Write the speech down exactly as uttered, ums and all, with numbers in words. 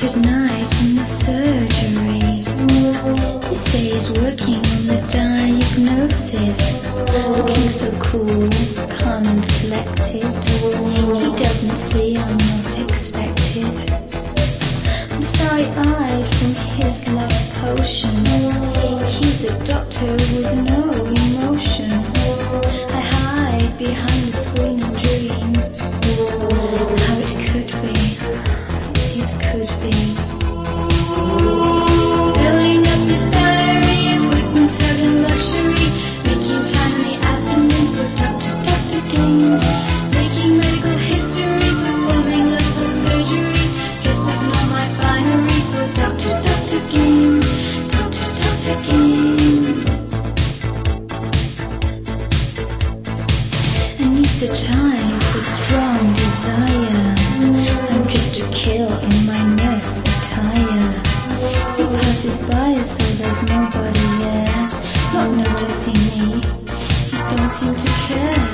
at night in the surgery. He stays working on the diagnosis, looking so cool, calm and collected. He doesn't see I'm not expected. I'm starry-eyed from his love potion. He's a doctor with no emotion. I hide behind the screen and dream how it could be, it could be. Filling up his diary of Britain's head and luxury, making time in the afternoon for Doctor Doctor games, making medical history, performing lesser surgery, dressed up in all my finery for Doctor Doctor games, Doctor Doctor games. Anesthetized with strong desire, I'm just a kill in my nurse attire. He passes by as though there's nobody there, not noticing me. He don't seem to care.